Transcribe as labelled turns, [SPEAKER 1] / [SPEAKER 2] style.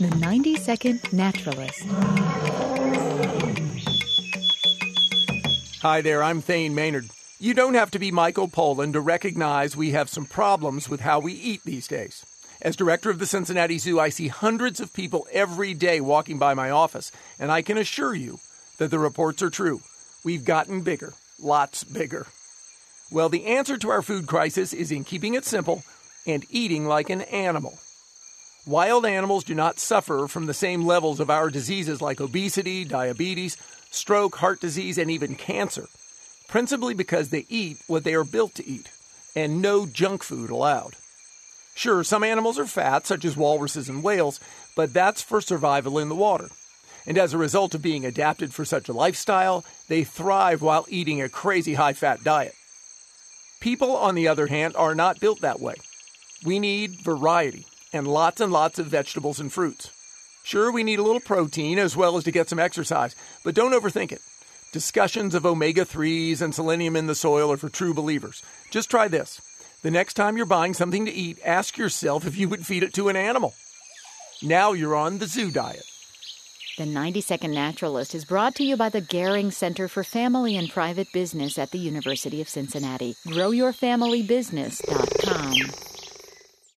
[SPEAKER 1] The 90-Second Naturalist.
[SPEAKER 2] Hi there, I'm Thane Maynard. You don't have to be Michael Pollan to recognize we have some problems with how we eat these days. As director of the Cincinnati Zoo, I see hundreds of people every day walking by my office, and I can assure you that the reports are true. We've gotten bigger, lots bigger. Well, the answer to our food crisis is in keeping it simple and eating like an animal. Wild animals do not suffer from the same levels of our diseases like obesity, diabetes, stroke, heart disease, and even cancer, principally because they eat what they are built to eat, and no junk food allowed. Sure, some animals are fat, such as walruses and whales, but that's for survival in the water. And as a result of being adapted for such a lifestyle, they thrive while eating a crazy high-fat diet. People, on the other hand, are not built that way. We need variety and lots of vegetables and fruits. Sure, we need a little protein as well as to get some exercise, but don't overthink it. Discussions of omega-3s and selenium in the soil are for true believers. Just try this. The next time you're buying something to eat, ask yourself if you would feed it to an animal. Now you're on the zoo diet.
[SPEAKER 1] The 90-Second Naturalist is brought to you by the Gehring Center for Family and Private Business at the University of Cincinnati. GrowYourFamilyBusiness.com.